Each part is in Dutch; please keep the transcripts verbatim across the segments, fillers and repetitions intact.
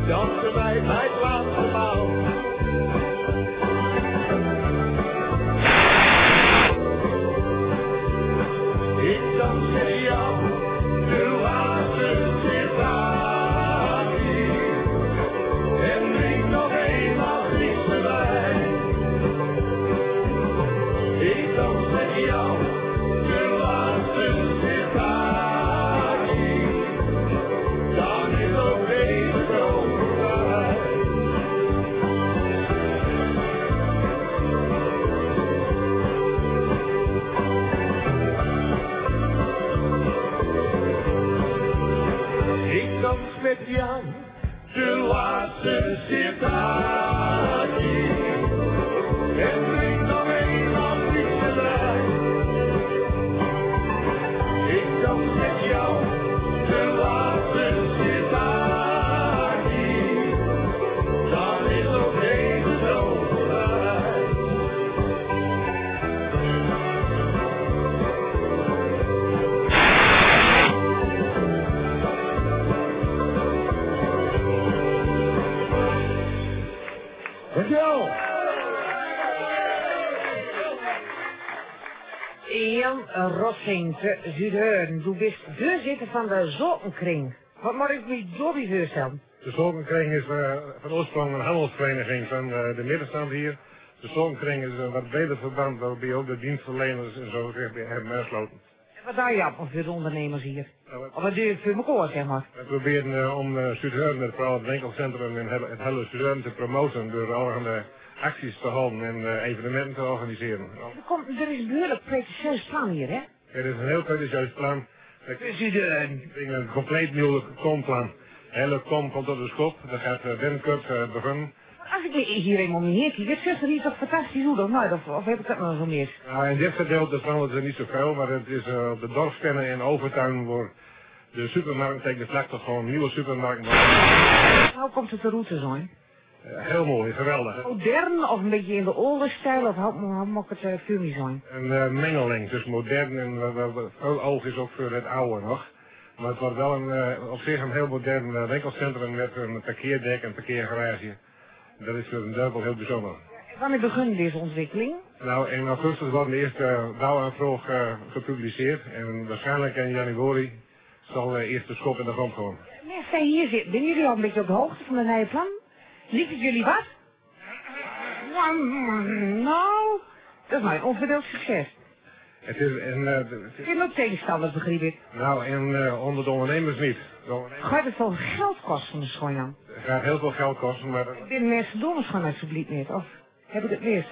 dat ze mij bij het laatste maal. Ik dans met jou, de laatste situatie. En drink nog eenmaal niets erbij. Ik dans met jou, de laatste situatie. Dan is ook deze droom voorbij. Ik dans met jou, de laatste situatie. En drink nog eenmaal niets erbij. Ik dans met jou, de laatste situatie. Dan is ook deze zo voorbij. Dankjewel. Jan Rossing te Zuidheuren, du bist voorzitter van de Zolkenkring. Wat moet ik me Dobby voorstellen? De Zolkenkring is uh, van oorsprong een handelsvereniging van uh, de middenstand hier. De Zolkenkring is een wat breder verband waarbij ook de dienstverleners en zo zich bij hebben aansloten. Wat doe je op voor de ondernemers hier? Of wat doe je voor elkaar, zeg maar? We proberen uh, om uh, Zuidheuren, het vooral het winkelcentrum en het hele Zuidheuren te promoten door allerhande acties te houden en uh, evenementen te organiseren. Er, komt, er is een behoorlijk pretentieus plan hier, hè? Er is een heel pretentieus plan. Zuidheuren. Een compleet nieuw komplan. De hele kom komt tot de schop. Dat gaat uh, binnenkort uh, beginnen. Als ik hier eenmaal om me heen kijk, dit zuster hier toch fantastisch hoe of nooit, of, of heb ik dat nog zo mis? Nou, in dit gedeelte verandert er niet zoveel, maar het is uh, op de dorpskennen in Overtuin wordt de supermarkt tegen de vlakte gewoon een nieuwe supermarkt. Hoe komt het de route zo, hè? Uh, heel mooi, geweldig. Modern of een beetje in de oude stijl, of hoe, hoe moet ik het uh, filmpje zijn? Een uh, mengeling tussen modern en uh, veel oog is ook voor het oude nog. Maar het wordt wel een, uh, op zich een heel modern uh, winkelcentrum met een parkeerdek en parkeergarage. Dat is voor een duivel heel bijzonder. Wanneer begint deze ontwikkeling? Nou, in augustus wordt de eerste bouwaanvraag uh, gepubliceerd en waarschijnlijk in januari zal de eerste schop in de grond komen. Meneer, zij hier zit, ben jullie al een beetje op de hoogte van de nieuwe plan? Liet het jullie wat? Nou, dat is mijn onverdeeld succes. Het is een... Uh, Ik heb ook tegenstanders, begreep ik. Nou, en uh, onder de ondernemers niet. De ondernemers... Gaat het veel geld kosten, de schoonjan? Het gaat heel veel geld kosten, maar... Ik ben mensen dommers gewoon alsjeblieft niet, of heb ik het mis?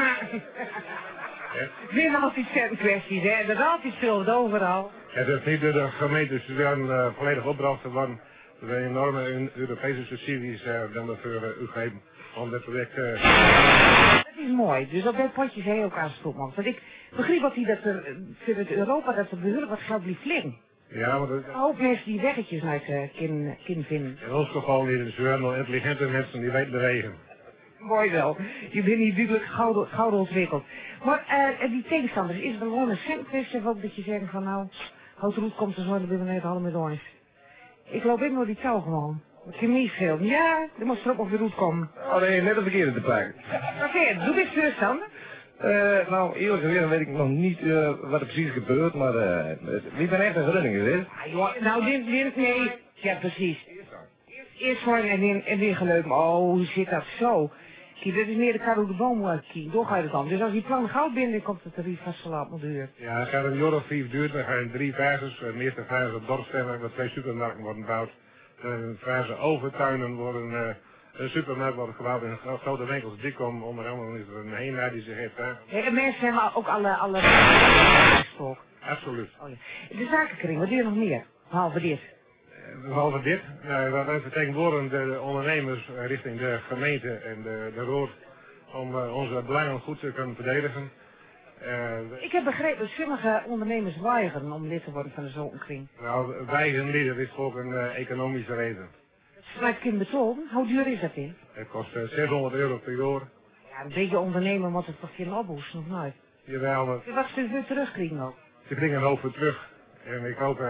Het zijn altijd cent kwesties, hè. Er is altijd veel overal. Het is niet door de gemeente Zuidheuren uh, volledig opdrachten van de enorme Europese subsidies uh, dan we voor uh, u geven om dit project... Uh... Dat is mooi, dus op dat potje zijn je ook aanspoed mag. Want ik begreep wat hij dat er, voor het Europa, dat er behoorlijk wat geld blijft liggen. Ja, maar dat... Een hoop mensen die weggetjes uit uh, kin, kin vinden. In ons geval hier in Zuidheuren intelligente mensen die weten bewegen. Mooi wel. Je bent hier duidelijk gouden, gouden ontwikkeld. Maar uh, die tegenstanders, is het gewoon een centkwestie of ook dat je zegt van nou, hout roet komt er zo, dan ben we net allemaal door. Ik loop in door die touw gewoon. Wat je meescheelt. Ja, er moet er ook op de roet komen. Oh nee, net een verkeerde te pakken. Oké, doe dit voorstander. Uh, nou, eerlijk gezegd weet ik nog niet uh, wat er precies gebeurt, maar uh, wie ben echt een Groningen, hè? Ah, joh, nou, dit, dit, nee. Ja, precies. Eerst voor en weer, en weer geleuk. Maar oh, hoe zit dat zo? Kijk, dat is meer de kar de boom, kijk, door ga je het dan. Dus als die plan goud binnen, komt het tarief vast verlaat moet duur. Ja, het gaat een jaar of vier duurt, dan gaan in drie fases. De eerste fase op dorpstemmen, waar twee supermarkten worden gebouwd. Dan in de fase overtuinen worden uh, een supermarkt wordt gebouwd in gro grote winkels. Die komen onder andere is er een heenraad die zich heeft daar. Ja, en mensen hebben ook alle, alle... Absoluut. Oh, ja. De zakenkring, wat doe je nog meer? Behalve dit. Behalve dit, nou, wij vertegenwoordigen de ondernemers richting de gemeente en de, de rood om uh, onze belangen goed te kunnen verdedigen. Uh, Ik heb begrepen dat sommige ondernemers weigeren om lid te worden van de Zolkenkring. Nou, weigeren niet, dat is ook een uh, economische reden. Schrijf kind betoon, hoe duur is dat in? Het kost uh, zeshonderd euro per jaar. Ja, een beetje ondernemer moet het toch geen ophoesten of nooit? Jawel, maar Wat ze weer terugkrijgen ook? ze brengen een hoop weer terug. En ik hoop uh,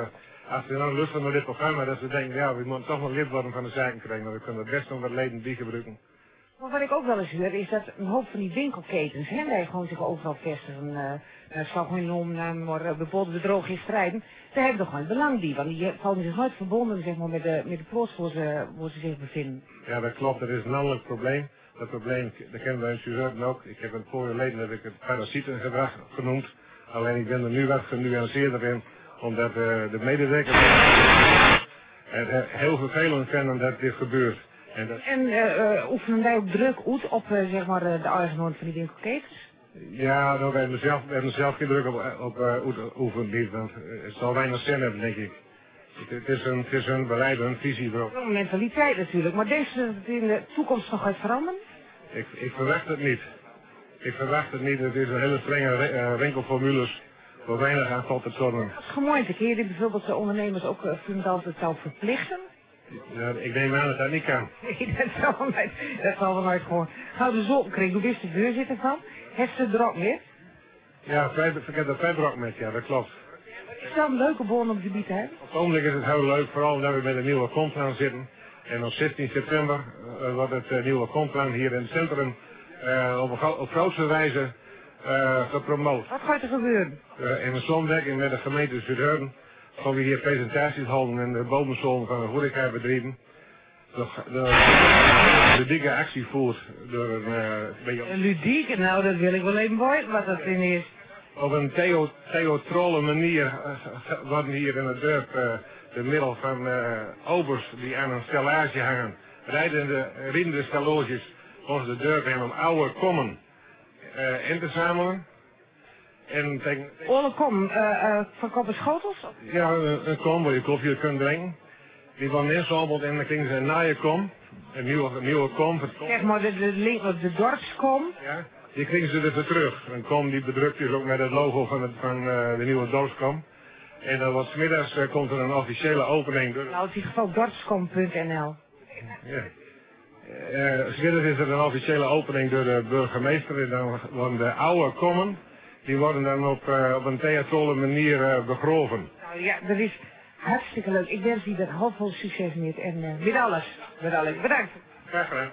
als ze dan lusten naar dit programma, dat ze denken, ja, we moeten toch nog lid worden van de zakenkring, want we kunnen het best nog wat leden die gebruiken. Maar wat ik ook wel eens hoor, is dat een hoop van die winkelketens, hè, die gewoon zich overal vestigen, uh, dat zal gewoon noemen, uh, maar uh, bijvoorbeeld bedrogen strijden, daar hebben we gewoon belang bij, want die voelen zich nooit verbonden, zeg maar, met de, met de plots waar ze, waar ze zich bevinden. Ja, dat klopt, dat is een landelijk probleem. Dat probleem, dat kennen wij in Suzerten ook. Ik heb het vorige leden heb ik het parasietengedrag genoemd, alleen ik ben er nu wat genuanceerder in, omdat uh, de medewerkers het uh, heel vervelend vinden dat dit gebeurt. En, dat... en uh, uh, oefenen wij ook druk uit op uh, zeg maar, uh, de eigenaar van die winkelketens? Ja, nou, we hebben zelf, we hebben zelf geen druk op, op uh, oefenen, want het zal weinig zin hebben, denk ik. Het, het, is een, het is een beleid, een visie erop. Een mentaliteit natuurlijk, maar denk je dat het in de toekomst nog gaat veranderen? Ik, ik verwacht het niet. Ik verwacht het niet, het is een hele strenge uh, winkelformules, waar weinig aan valt te zorgen. Als gemeente, kun je dit bijvoorbeeld de ondernemers ook uh, fundamenteel zou verplichten? Ja, ik neem aan dat dat niet kan. Nee, dat zal wel nooit, dat zal wel nooit gewoon. Ga de zon krijgen, hoe wist de voorzitter van? Heeft ze er ook meer? Ja, ik heb er verder ook met, ja, dat klopt. Is dat een leuke boon op het gebied te hebben? Op het ogenblik is het heel leuk, vooral omdat we met een nieuwe komplan zitten. En op zestien september uh, wordt het uh, nieuwe komplan hier in het centrum uh, op, een, op grootste wijze uh, gepromoot. Wat gaat er gebeuren? Uh, in een samenwerking met de gemeente Zuidhorn gaan we hier presentaties houden in de bodemzone van de horecabedrijven. De, de, de dikke actie voert door een... Uh, een ludieke, nou dat wil ik wel even weten wat dat in is. Op een theo, theatrale manier uh, worden hier in het dorp uh, de middel van uh, obers die aan een stellage hangen, rijdende, rijdende stellages volgens de dorp en om oude kommen uh, in te zamelen. En tegen... Alle kom, uh, uh, van koppen schotels? Ja, een, een kom waar je koffie kunt drinken. Die worden inzameld en dan krijgen ze een naaie kom, een nieuwe, een nieuwe kom. Zeg maar de, de, de, de dorpskom. Ja, die krijgen ze er weer terug. Een kom die bedrukt is ook met het logo van, het, van uh, de nieuwe dorpskom. En dan wat 's middags uh, komt er een officiële opening. Door... Nou, in ieder geval dorpskom punt n l. Ja. Uh, 's middags is er een officiële opening door de burgemeester en dan worden de oude kommen, die worden dan op, uh, op een theatrale manier uh, begroven. Nou ja, dat is hartstikke leuk. Ik wens u er heel veel succes mee en uh, met alles. Met alles. Bedankt. Graag gedaan.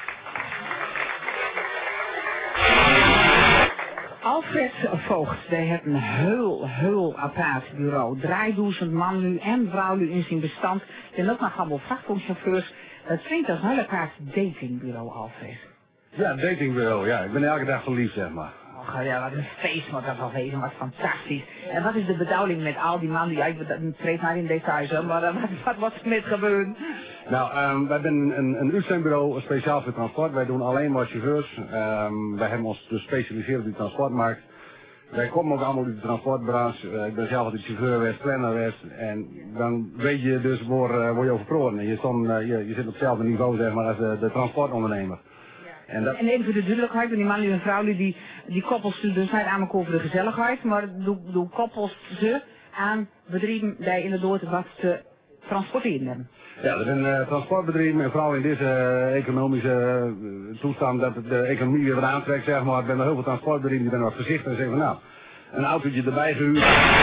Alfred Voogd, die heeft een heel, heel apart bureau. drieduizend man nu en vrouw nu in zijn bestand. En ook nog allemaal vrachtwagenchauffeurs. Het klinkt als een heel apart datingbureau, Alfred. Ja, datingbureau, ja. Ik ben elke dag verliefd, zeg maar. Och ja, wat een feest moet dat wel wezen, wat fantastisch. En wat is de bedoeling met al die mannen, ja, ik treed maar in details, hè, maar uh, wat, wat wordt er met gebeuren? Nou, um, wij zijn een, een uitzendbureau speciaal voor transport. Wij doen alleen maar chauffeurs. Um, wij hebben ons dus gespecialiseerd op de transportmarkt. Wij komen ook allemaal uit de transportbranche. Uh, ik ben zelf de chauffeur geweest, planner geweest. En dan weet je dus waar, uh, waar je over praat. En je, stond, uh, je, je zit op hetzelfde niveau, zeg maar, als de, de transportondernemer. En, dat... en even voor de duidelijkheid, want die man en vrouw die, die koppels dus niet aan elkaar voor de gezelligheid, maar doe, doe koppels ze aan bedrijven die inderdaad wat te transporteren hebben. Ja, er zijn uh, transportbedrijven en vooral in deze uh, economische uh, toestand dat de economie weer wat aantrekt, zeg maar. Er zijn er heel veel transportbedrijven die zijn wat voorzichtig en zeggen van nou, een autootje erbij gehuurd,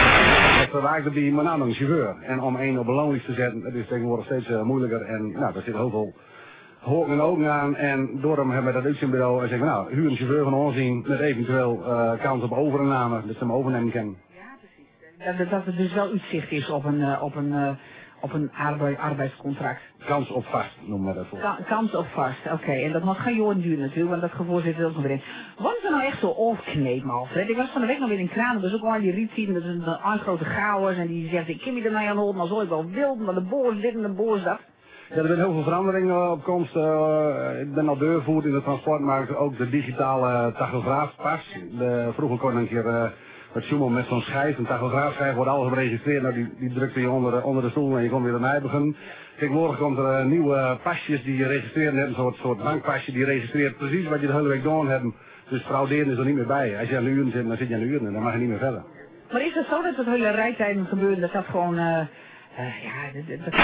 dat verwaakt er die maar nou nog een chauffeur. En om één op een loonlijst te zetten, dat is tegenwoordig steeds uh, moeilijker en nou, daar zit heel veel hoog en ogen aan en daarom hebben we dat uitzendbureau en zeggen we nou, huur een chauffeur van ons in met eventueel uh, kans op overname, dat ze hem overnemen kunnen. Ja, precies. Dat, dat er dus wel uitzicht is op een, uh, op een, uh, op een arbeid, arbeidscontract. Kans op vast noemen we dat voor. Ka kans op vast, oké. Okay. En dat mag geen jaren duren natuurlijk, want dat gevoel zit er ook nog weer in. Wat is er nou echt zo afknepen, Alfred? Ik was van de week nog weer in Kranen, dus ook al die riet zien, dat is een, een grote chaos en die zegt, ik kan me er mij aan houden, maar zo ik wel wild, maar de boos dit en de boos dat. Ja, er zijn heel veel veranderingen op komst. Uh, ik ben al deurvoerd in de transportmarkt, ook de digitale tachograafpas. De, vroeger kon je een keer uh, wat zoemen met zo'n schijf, een tachograafschijf wordt alles geregistreerd. Nou, die, die drukte je onder, onder de stoel en je kon weer ermee beginnen. Tegenwoordig komt er uh, nieuwe pasjes die je registreren hebben, een soort, soort bankpasje die registreert precies wat je de hele week gedaan hebt. Dus frauderen is er niet meer bij. Als je aan de uren zit, dan zit je aan de uren en dan mag je niet meer verder. Maar is het zo dat het hele rijtijden gebeuren, dat dat gewoon, uh, uh, ja, dat... dat...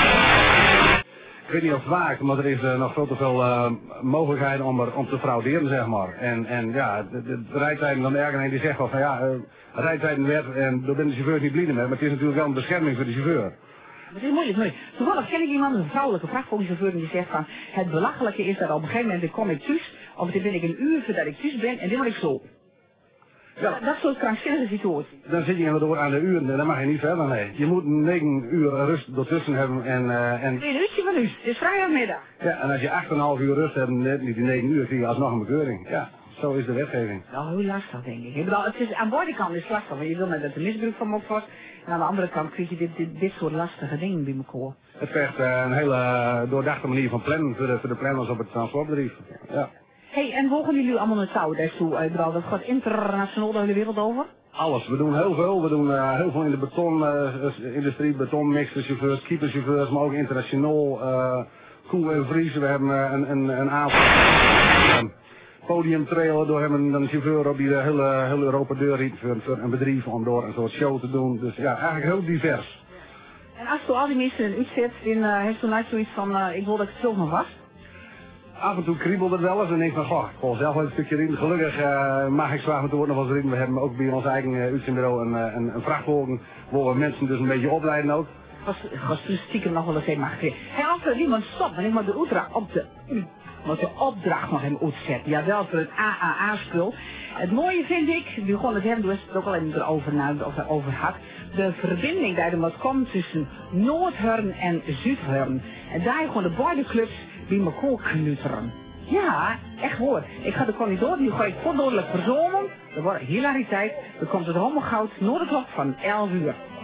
Ik weet niet of het waakt, maar er is uh, nog veel te veel uh, mogelijkheden om, er, om te frauderen, zeg maar. En, en ja, de, de, de rijtijden dan ergens een die zegt wel van ja, uh, rijtijden werd en daar ben de chauffeur niet blij mee, maar het is natuurlijk wel een bescherming voor de chauffeur. Het is moeilijk, moeilijk. Toevallig ken ik iemand, een vrouwelijke vrachtwagenchauffeur, die zegt van, het belachelijke is dat op een gegeven moment kom ik thuis, of dan ben ik een uur voordat ik thuis ben, en dan word ik zo. Ja. Dat, dat soort krankzinnige situaties. Dan zit je inderdaad aan de uren en dan mag je niet verder, nee. Je moet negen uur rust ertussen hebben en... Uh, en... Een uurtje van u, het is vrijdagmiddag. Ja, en als je acht komma vijf uur rust hebt, net niet die negen uur, krijg je alsnog een bekeuring. Ja, zo is de wetgeving. Nou, heel lastig denk ik. Ik bedoel, het is, aan beide kanten is het lastig, want je wil net dat er misbruik van op wordt. En aan de andere kant krijg je dit, dit, dit soort lastige dingen bij elkaar. Het vergt uh, een hele doordachte manier van plannen voor de, voor de planners op het transportbedrijf. Ja. Hey, en volgen jullie allemaal een touw daartoe? Ik bedoel, dat gaat internationaal de hele wereld over? Alles. We doen heel veel. We doen uh, heel veel in de betonindustrie, uh, betonmixerchauffeurs, keeperchauffeurs, maar ook internationaal. Uh, koel en vriezen. We hebben uh, een, een, een aantal uh, podiumtrailer. Door hebben een chauffeur op die de hele, hele Europa deur riet voor, voor een bedrijf om door een soort show te doen. Dus ja, eigenlijk heel divers. En als je al die mensen in uitzet, dan uh, heeft toen nooit zoiets van, uh, ik wil dat ik het zelf nog was? Af en toe kriebelt het wel eens en denk van, goh, ik wil zelf wel een stukje rijden. Gelukkig uh, mag ik zo af en toe ook nog wel eens rijden. We hebben ook bij ons eigen uh, uitzendbureau een, uh, een, een vrachtwagen, waar we mensen dus een beetje opleiden ook. Ik was toen stiekem nog wel eens helemaal gekregen. Hé, als er iemand stopt en ik moet de opdracht op de, moet de opdracht nog even uitzetten. Jawel, voor het A A A-spul. Het mooie vind ik, nu gewoon het hebben, dus het ook al even erover, nou, of erover had, de verbinding die er moet komen tussen Noordhorn en Zuidhorn. En daar gewoon de beide clubs die elkaar knutteren. Ja, echt hoor. Ik ga de corridor, die ga ik voordodelijk verzomen. Er wordt hilariteit. Dan komt het helemaal goud, noord de klok van elf uur.